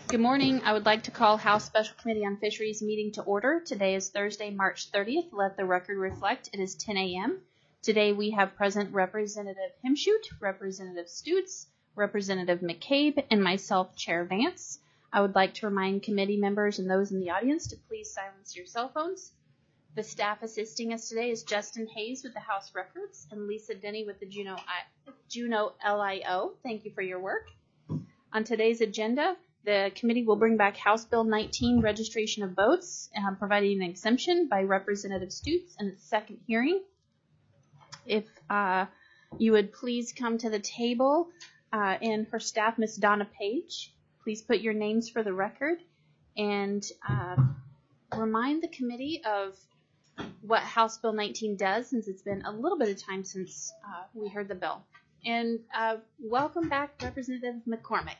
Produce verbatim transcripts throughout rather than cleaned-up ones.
Good morning. I would like to call House Special Committee on Fisheries meeting to order. Today is Thursday, March thirtieth. Let the record reflect it is ten a.m. Today we have present Representative Himshoot, Representative Stutes, Representative McCabe, and myself, Chair Vance. I would like to remind committee members and those in the audience to please silence your cell phones. The staff assisting us today is Justin Hayes with the House Records and Lisa Denny with the Juneau, Juneau L I O. Thank you for your work. On today's agenda, the committee will bring back House Bill nineteen, registration of boats, um, providing an exemption by Representative Stutes in its second hearing. If uh, you would please come to the table, uh, and her staff, Miss Donna Page, please put your names for the record and uh, remind the committee of what House Bill nineteen does, since it's been a little bit of time since uh, we heard the bill. And uh, welcome back, Representative McCormick.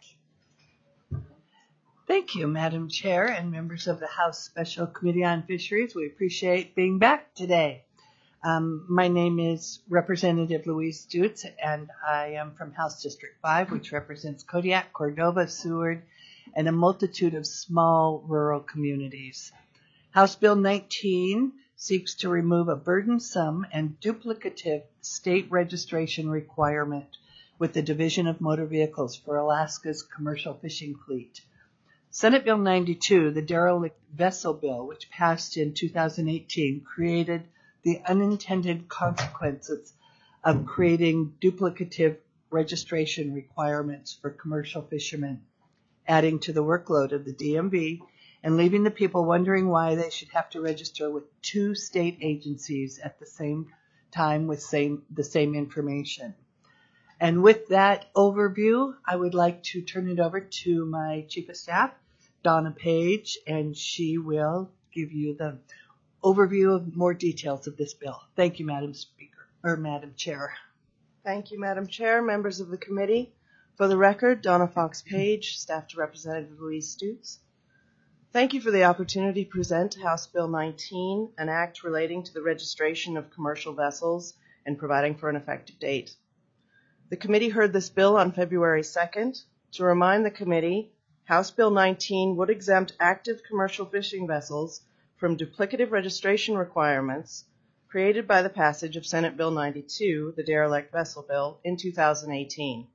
Thank you, Madam Chair and members of the House Special Committee on Fisheries. We appreciate being back today. Um, my name is Representative Louise Stutes, and I am from House District five, which represents Kodiak, Cordova, Seward, and a multitude of small rural communities. House Bill nineteen seeks to remove a burdensome and duplicative state registration requirement with the Division of Motor Vehicles for Alaska's commercial fishing fleet. Senate Bill ninety-two, the Derelict Vessel Bill, which passed in two thousand eighteen, created the unintended consequences of creating duplicative registration requirements for commercial fishermen, adding to the workload of the D M V and leaving the people wondering why they should have to register with two state agencies at the same time with same, the same information. And with that overview, I would like to turn it over to my Chief of Staff, Donna Page, and she will give you the overview of more details of this bill. Thank you, Madam Speaker, or Madam Chair. Thank you, Madam Chair, members of the committee. For the record, Donna Fox Page, staff to Representative Louise Stutes. Thank you for the opportunity to present House Bill nineteen, an act relating to the registration of commercial vessels and providing for an effective date. The committee heard this bill on February second. To remind the committee, House Bill nineteen would exempt active commercial fishing vessels from duplicative registration requirements created by the passage of Senate Bill ninety-two, the Derelict Vessel Bill, in two thousand eighteen.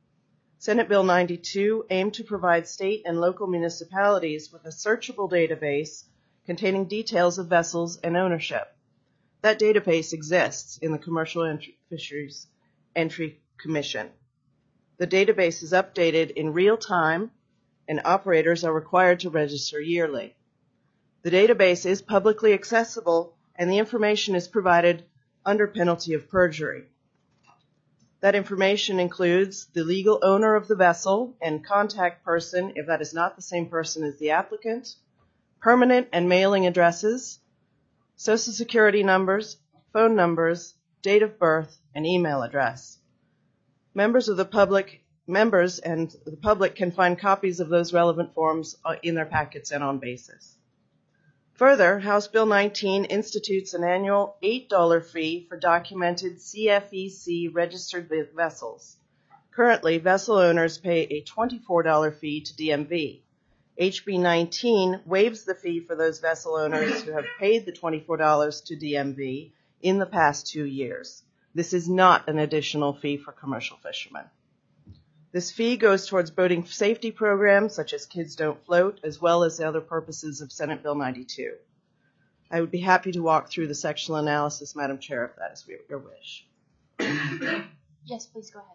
Senate Bill ninety-two aimed to provide state and local municipalities with a searchable database containing details of vessels and ownership. That database exists in the Commercial Entry Fisheries Entry Commission. The database is updated in real time, and operators are required to register yearly. The database is publicly accessible, and the information is provided under penalty of perjury. That information includes the legal owner of the vessel and contact person, if that is not the same person as the applicant, permanent and mailing addresses, social security numbers, phone numbers, date of birth, and email address. Members of the public, members and the public can find copies of those relevant forms in their packets and on basis. Further, House Bill nineteen institutes an annual eight dollars fee for documented C F E C registered vessels. Currently, vessel owners pay a twenty-four dollars fee to D M V. H B nineteen waives the fee for those vessel owners who have paid the twenty-four dollars to D M V in the past two years. This is not an additional fee for commercial fishermen. This fee goes towards boating safety programs such as Kids Don't Float, as well as the other purposes of Senate Bill ninety-two. I would be happy to walk through the sectional analysis, Madam Chair, if that is your wish. Yes, please go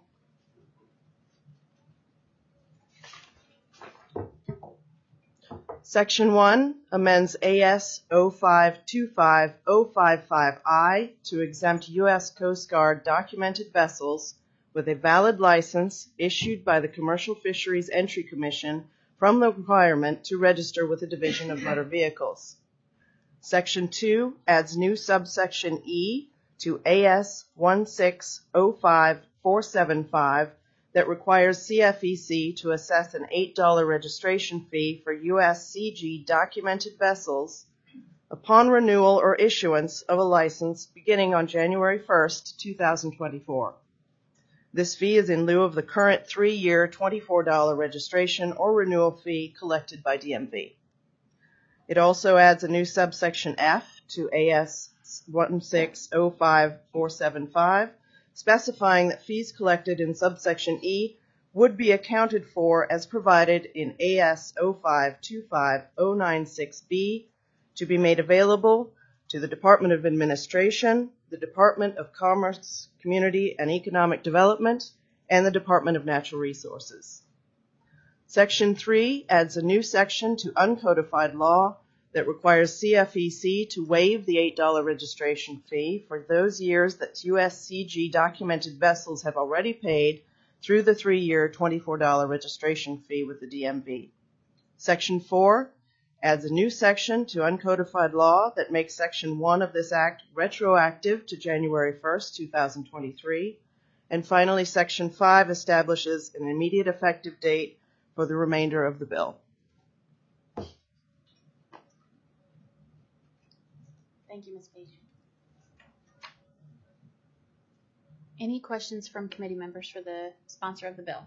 ahead. Section one amends A S oh five two five oh five five I to exempt U S Coast Guard documented vessels with a valid license issued by the Commercial Fisheries Entry Commission from the requirement to register with the Division of Motor Vehicles. Section two adds new subsection E to A S one six oh five four seven five that requires C F E C to assess an eight dollars registration fee for U S C G documented vessels upon renewal or issuance of a license beginning on January first, two thousand twenty-four. This fee is in lieu of the current three-year twenty-four dollars registration or renewal fee collected by D M V. It also adds a new subsection F to A S one six zero five four seven five, specifying that fees collected in subsection E would be accounted for as provided in A S zero five two five zero nine six B to be made available to the Department of Administration, the Department of Commerce, Community and Economic Development, and the Department of Natural Resources. Section three adds a new section to uncodified law that requires C F E C to waive the eight dollars registration fee for those years that U S C G documented vessels have already paid through the three-year twenty-four dollars registration fee with the D M V. Section four adds a new section to uncodified law that makes Section one of this Act retroactive to January first, two thousand twenty-three. And finally, Section five establishes an immediate effective date for the remainder of the bill. Thank you, Miz Page. Any questions from committee members for the sponsor of the bill?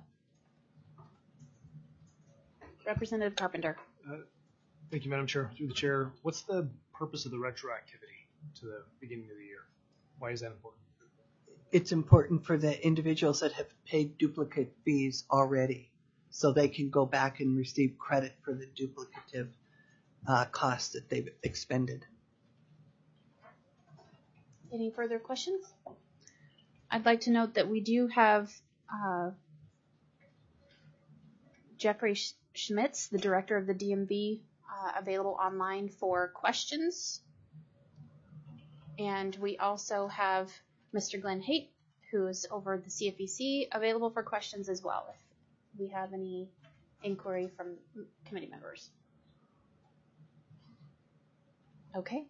Representative Carpenter. Uh, Thank you, Madam Chair. Through the chair, what's the purpose of the retroactivity to the beginning of the year? Why is that important? It's important for the individuals that have paid duplicate fees already, so they can go back and receive credit for the duplicative uh, costs that they've expended. Any further questions? I'd like to note that we do have uh, Jeffrey Schmitz, the director of the D M V, uh, available online for questions. And we also have Mister Glenn Haight, who is over the C F E C, available for questions as well, if we have any inquiry from committee members. Okay.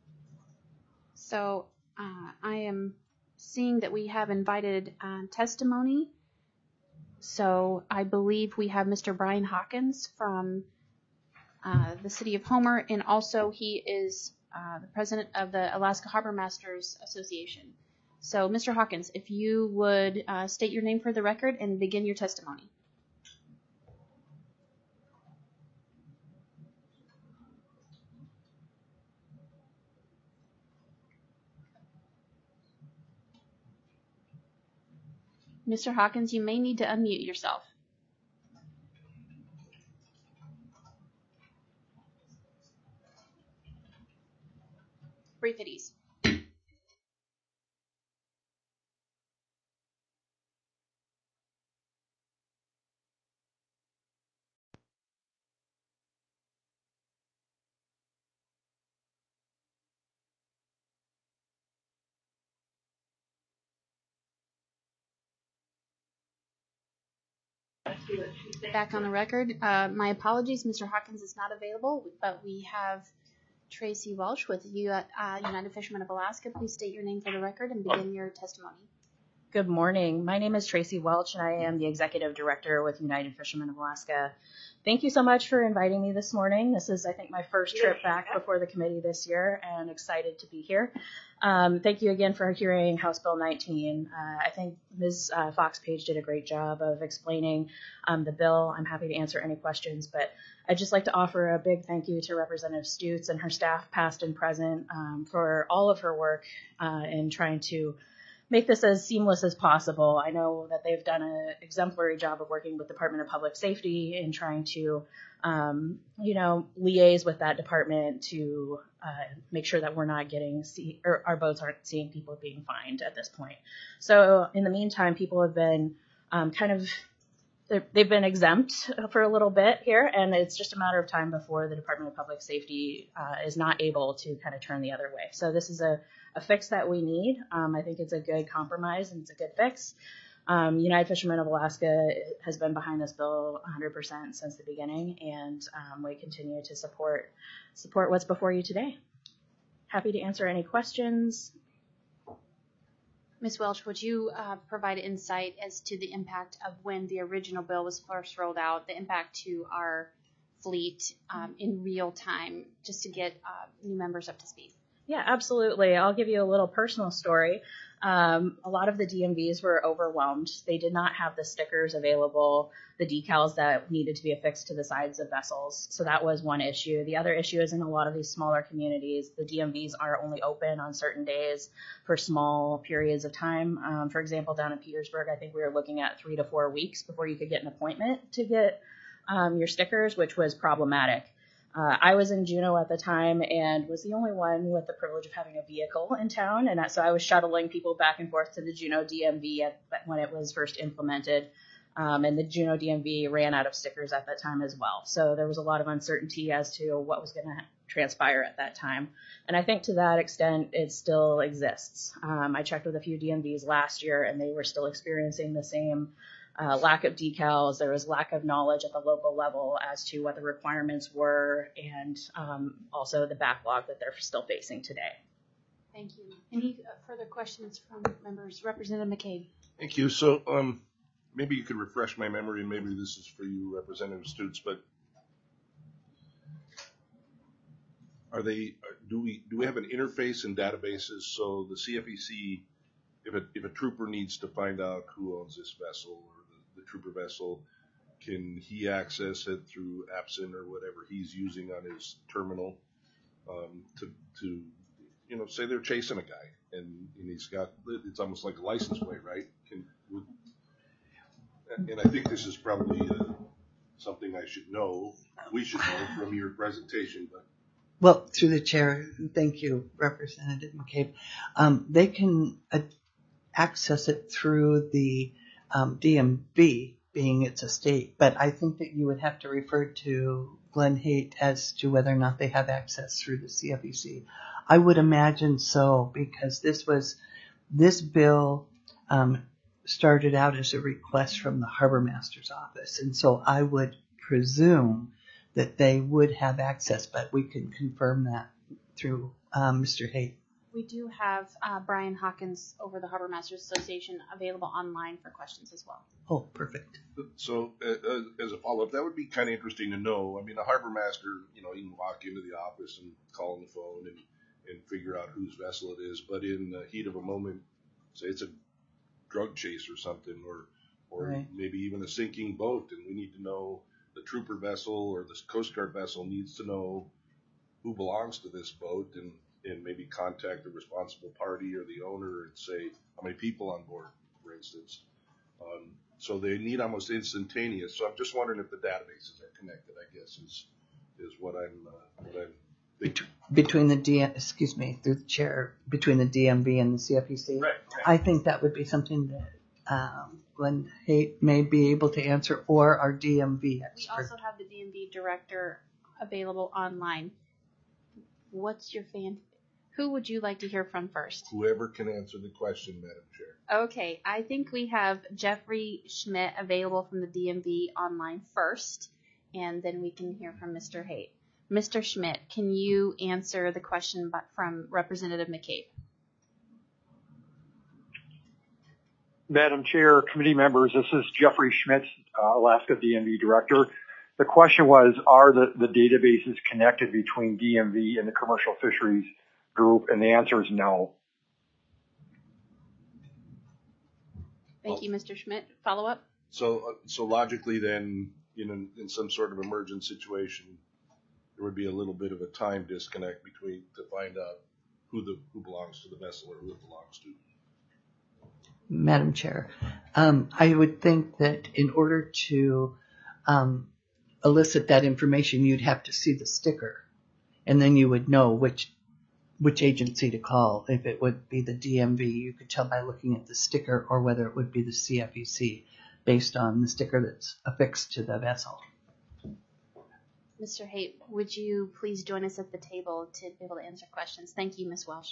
So uh, I am seeing that we have invited uh, testimony. So I believe we have Mister Brian Hawkins from uh, the City of Homer, and also he is uh, the president of the Alaska Harbor Masters Association. So Mister Hawkins, if you would uh, state your name for the record and begin your testimony. Mister Hawkins, you may need to unmute yourself. Brief at ease. Back on the record. Uh, my apologies, Mister Hawkins is not available, but we have Tracy Welch with U, uh, United Fishermen of Alaska. Please state your name for the record and begin your testimony. Good morning. My name is Tracy Welch, and I am the Executive Director with United Fishermen of Alaska. Thank you so much for inviting me this morning. This is, I think, my first trip back before the committee this year, and excited to be here. Um, thank you again for hearing House Bill nineteen. Uh, I think Miz Uh, Fox Page did a great job of explaining um, the bill. I'm happy to answer any questions, but I'd just like to offer a big thank you to Representative Stutes and her staff, past and present, um, for all of her work uh, in trying to make this as seamless as possible. I know that they've done an exemplary job of working with the Department of Public Safety in trying to, um, you know, liaise with that department to uh, make sure that we're not getting, see, or our boats aren't seeing people being fined at this point. So in the meantime, people have been um, kind of, they've been exempt for a little bit here, and it's just a matter of time before the Department of Public Safety uh, is not able to kind of turn the other way. So this is a, a fix that we need. Um, I think it's a good compromise and it's a good fix. Um, United Fishermen of Alaska has been behind this bill one hundred percent since the beginning, and um, we continue to support support what's before you today. Happy to answer any questions. Miz Welch, would you uh, provide insight as to the impact of when the original bill was first rolled out, the impact to our fleet um, in real time, just to get uh, new members up to speed? Yeah, absolutely. I'll give you a little personal story. Um, a lot of the D M Vs were overwhelmed. They did not have the stickers available, the decals that needed to be affixed to the sides of vessels. So that was one issue. The other issue is in a lot of these smaller communities, the D M Vs are only open on certain days for small periods of time. Um, for example, down in Petersburg, I think we were looking at three to four weeks before you could get an appointment to get um, your stickers, which was problematic. Uh, I was in Juneau at the time and was the only one with the privilege of having a vehicle in town. And that, so I was shuttling people back and forth to the Juneau D M V at, when it was first implemented. Um, and the Juneau D M V ran out of stickers at that time as well. So there was a lot of uncertainty as to what was going to transpire at that time. And I think to that extent, it still exists. Um, I checked with a few D M Vs last year and they were still experiencing the same Uh, lack of decals. There was lack of knowledge at the local level as to what the requirements were, and um, also the backlog that they're still facing today. Thank you. Any further questions from members? Representative McCabe. Thank you. So um, maybe you could refresh my memory, and maybe this is for you, Representative Stutes, but are they, do we do we have an interface and databases so the C F E C, if a, if a trooper needs to find out who owns this vessel or the, the trooper vessel, can he access it through Apsin or whatever he's using on his terminal um, to, to, you know, say they're chasing a guy and, and he's got, it's almost like a license plate, right? Can, would, and I think this is probably uh, something I should know, we should know from your presentation, but. Well, through the chair, thank you, Representative McCabe. Um, they can uh, access it through the um, D M V, being it's a state, but I think that you would have to refer to Glenn Haight as to whether or not they have access through the C F E C. I would imagine so, because this was, this bill um, started out as a request from the Harbor Master's office, and so I would presume that they would have access, but we can confirm that through um, Mister Haight. We do have uh, Brian Hawkins over the Harbor Masters Association available online for questions as well. Oh, perfect. So uh, as a follow-up, that would be kind of interesting to know. I mean, a harbor master, you know, he can walk into the office and call on the phone and, and figure out whose vessel it is. But in the heat of a moment, say it's a drug chase or something, or or right. maybe even a sinking boat, and we need to know the trooper vessel or the Coast Guard vessel needs to know who belongs to this boat and, and maybe contact the responsible party or the owner and say how many people on board, for instance. Um, so they need almost instantaneous. So I'm just wondering if the databases are connected, I guess, is is what I'm, uh, what I'm thinking. Between the D M, excuse me, through the chair, between the D M V and the C F E C. Right. I think that would be something that um, Glenn Haight may be able to answer, or our D M V expert. We also have the D M V director available online. What's your fan? Who would you like to hear from first? Whoever can answer the question, Madam Chair. Okay, I think we have Jeffrey Schmidt available from the D M V online first, and then we can hear from Mister Haight. Mister Schmidt, can you answer the question from Representative McCabe? Madam Chair, committee members, this is Jeffrey Schmidt, uh, Alaska D M V Director. The question was, are the, the databases connected between D M V and the Commercial Fisheries Group? And the answer is no. Thank you, Mister Schmidt. Follow up? So, uh, so logically then, you know, in some sort of emergent situation, there would be a little bit of a time disconnect between to find out who the who belongs to the vessel or who it belongs to. Madam Chair, um, I would think that in order to um, elicit that information, you'd have to see the sticker, and then you would know which which agency to call. If it would be the D M V, you could tell by looking at the sticker, or whether it would be the C F E C, based on the sticker that's affixed to the vessel. Mister Haight, would you please join us at the table to be able to answer questions? Thank you, Miz Welsh.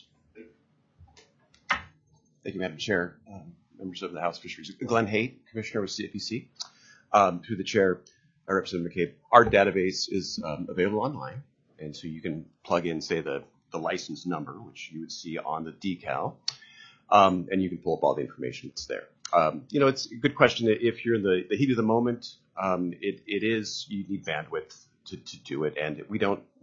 Thank you, Madam Chair, um, members of the House Fisheries. Glenn Haight, Commissioner with C F E C. Um, through the Chair, uh, Representative McCabe, our database is um, available online, and so you can plug in, say, the, the license number, which you would see on the decal, um, and you can pull up all the information that's there. Um, you know, it's a good question. If you're in the, the heat of the moment, um, it, it is, you need bandwidth to, to do it, and we don't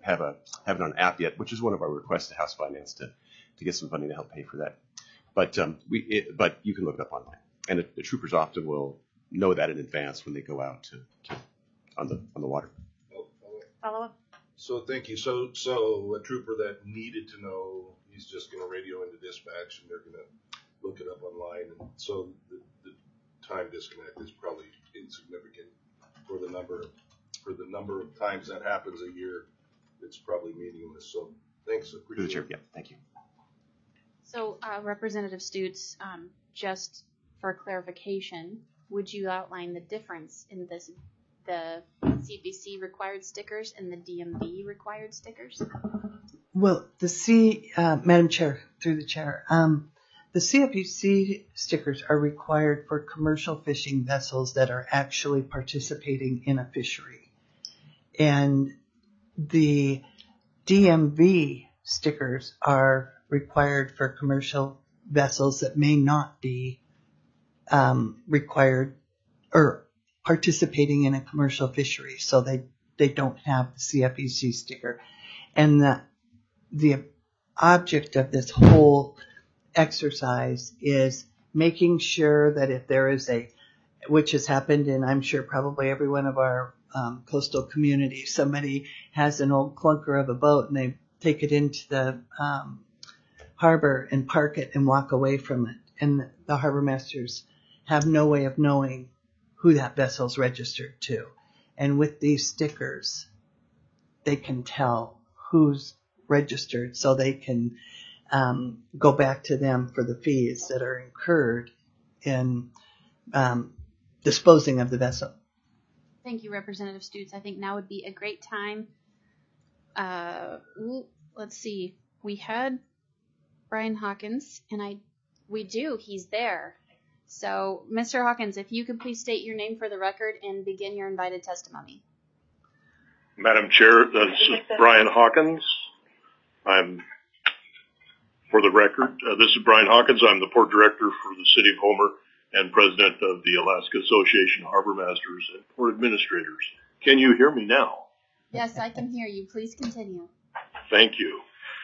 have a have it on app yet, which is one of our requests to House Finance to to get some funding to help pay for that. But um, we it, but you can look it up online, and the, the troopers often will know that in advance when they go out to, to on the on the water. Follow up. So thank you. So so a trooper that needed to know, he's just going to radio into dispatch, and they're going to look it up online. And so the, the time disconnect is probably insignificant for the number for the number of times that happens a year. It's probably meaningless. So thanks. Appreciate Chair, it. yeah, thank you. So, uh, Representative Stutes, um, just for clarification, would you outline the difference in this, the C P C required stickers and the D M V required stickers? Well, the C, uh, Madam Chair, through the chair, um, the C F E C stickers are required for commercial fishing vessels that are actually participating in a fishery. And the D M V stickers are required for commercial vessels that may not be um, required or participating in a commercial fishery, so they, they don't have the C F E C sticker. And the, the object of this whole exercise is making sure that if there is a, which has happened in, I'm sure, probably every one of our um, coastal communities, somebody has an old clunker of a boat and they take it into the um, harbor and park it and walk away from it. And the harbor masters have no way of knowing who that vessel's registered to. And with these stickers, they can tell who's registered, so they can um, go back to them for the fees that are incurred in um, disposing of the vessel. Thank you, Representative Stutes. I think now would be a great time. Uh, ooh, let's see. We had Brian Hawkins, and I, we do. He's there. So, Mister Hawkins, if you could please state your name for the record and begin your invited testimony. Madam Chair, this is Brian Hawkins. I'm, for the record, uh, this is Brian Hawkins. I'm the Port Director for the City of Homer and President of the Alaska Association of Harbor Masters and Port Administrators. Can you hear me now? Yes, I can hear you. Please continue. Thank you.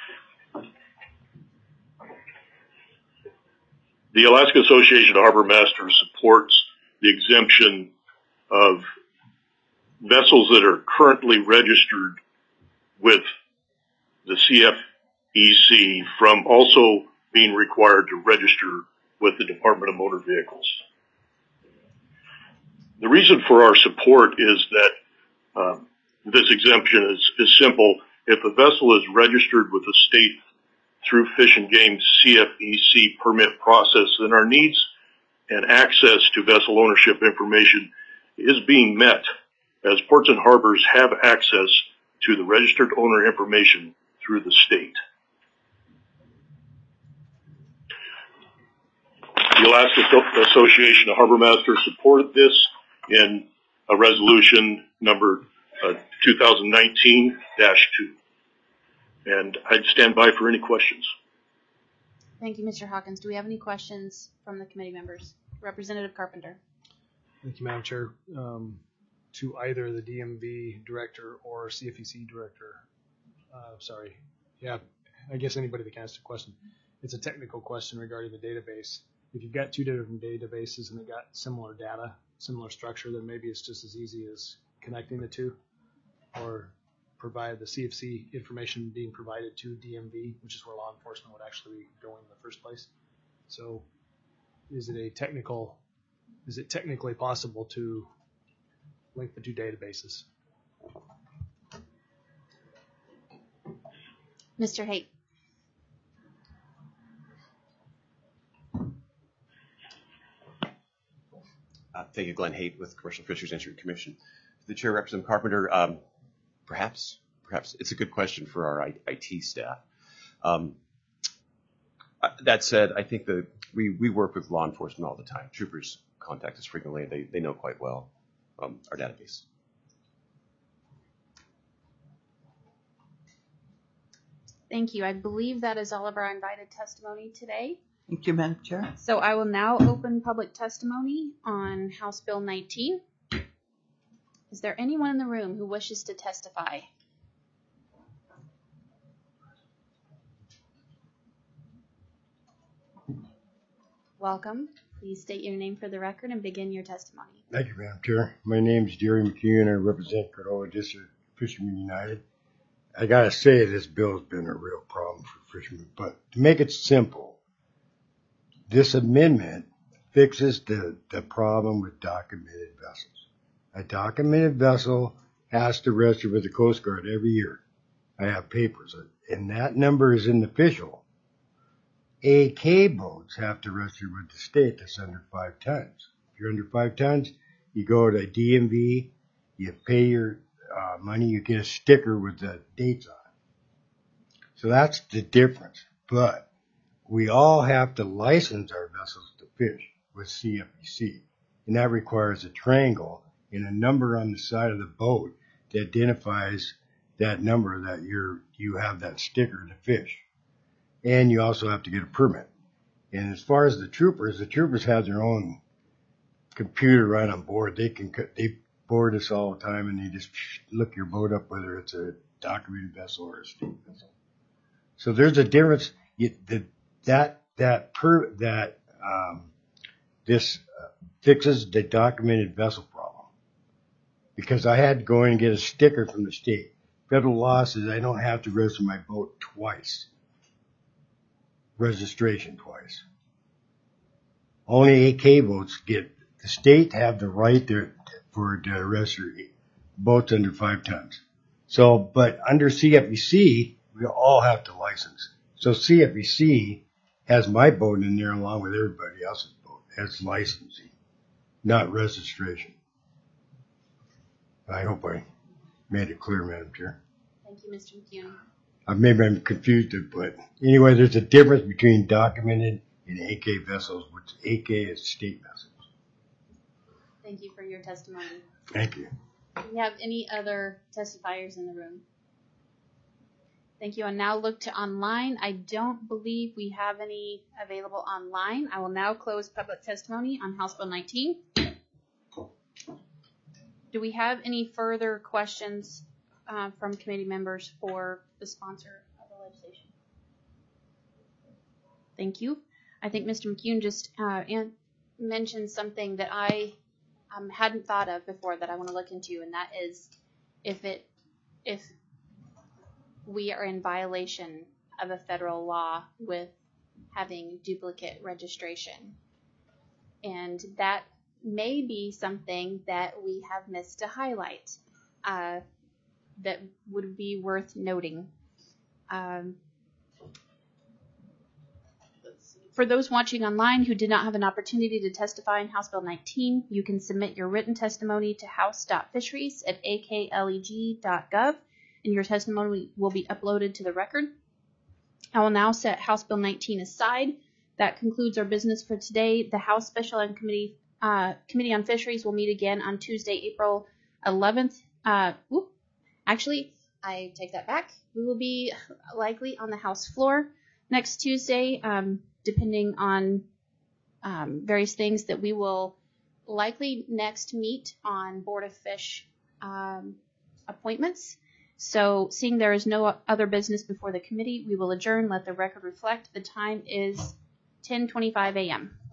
The Alaska Association of Harbor Masters supports the exemption of vessels that are currently registered with the C F E C from also being required to register with the Department of Motor Vehicles. The reason for our support is that um, this exemption is, is simple. If a vessel is registered with the state through Fish and Game C F E C permit process, then our needs and access to vessel ownership information is being met, as ports and harbors have access to the registered owner information through the state. The Alaska Association of Harbor Masters supported this in a resolution number uh, two thousand nineteen dash two. And I'd stand by for any questions. Thank you, Mister Hawkins. Do we have any questions from the committee members? Representative Carpenter. Thank you, Madam Chair. Um, to either the D M V director or C F E C director. Uh, sorry. Yeah, I guess anybody that can ask a question. It's a technical question regarding the database. If you've got two different databases and they got similar data, similar structure, then maybe it's just as easy as connecting the two, or provide the C F C information being provided to D M V, which is where law enforcement would actually be going in the first place. So is it a technical, is it technically possible to link the two databases? Mister Haight. Uh, thank you, Glenn Haight with Commercial Fisheries Industry Commission. The Chair, Representative Carpenter, um, perhaps, perhaps it's a good question for our I- IT staff. Um, uh, that said, I think that we, we work with law enforcement all the time. Troopers contact us frequently. They, they know quite well um, our database. Thank you. I believe that is all of our invited testimony today. Thank you, Madam Chair. So I will now open public testimony on House Bill nineteen. Is there anyone in the room who wishes to testify? Welcome. Please state your name for the record and begin your testimony. Thank you, Madam Chair. My name is Jerry McCune. I represent Cordova District Fishermen United. I gotta say, this bill has been a real problem for fishermen, but to make it simple, this amendment fixes the, the problem with documented vessels. A documented vessel has to register with the Coast Guard every year. I have papers, and that number is in the official. A K boats have to register with the state that's under five tons. If you're under five tons, you go to D M V, you pay your uh, money, you get a sticker with the dates on it. So that's the difference. But we all have to license our vessels to fish with C F E C, and that requires a triangle and a number on the side of the boat that identifies that number that you're you have that sticker to fish. And you also have to get a permit. And as far as the troopers, the troopers have their own computer right on board. They can they board us all the time, and they just look your boat up, whether it's a documented vessel or a state vessel. So there's a difference. You, the, that that per that um, this uh, fixes the documented vessel problem, because I had to go in and get a sticker from the state. Federal law says I don't have to register my boat twice. Registration twice. Only A K boats get, the state have the right to, for to register boats under five tons. So, but under C F E C, we all have to license. So C F E C has my boat in there along with everybody else's boat as licensing, not registration. I hope I made it clear, Madam Chair. Thank you, Mister McCune. Uh, maybe I'm confused, but anyway, there's a difference between documented and A K vessels, which A K is state vessels. Thank you for your testimony. Thank you. Do we have any other testifiers in the room? Thank you. And now look to online. I don't believe we have any available online. I will now close public testimony on House Bill nineteen. Do we have any further questions uh, from committee members for the sponsor of the legislation? Thank you. I think Mister McCune just uh, mentioned something that I um, hadn't thought of before that I want to look into, and that is if it if we are in violation of a federal law with having duplicate registration. And that may be something that we have missed to highlight uh, that would be worth noting. Um, For those watching online who did not have an opportunity to testify in House Bill nineteen, you can submit your written testimony to house dot fisheries at a k leg dot gov, and your testimony will be uploaded to the record. I will now set House Bill nineteen aside. That concludes our business for today. The House Special Ed Committee, uh, Committee on Fisheries will meet again on Tuesday, April eleventh. Uh, whoop, actually, I take that back. We will be likely on the House floor next Tuesday. Um, depending on um, various things that we will likely next meet on Board of Fish um, appointments. So seeing there is no other business before the committee, we will adjourn. Let the record reflect the time is ten twenty-five a m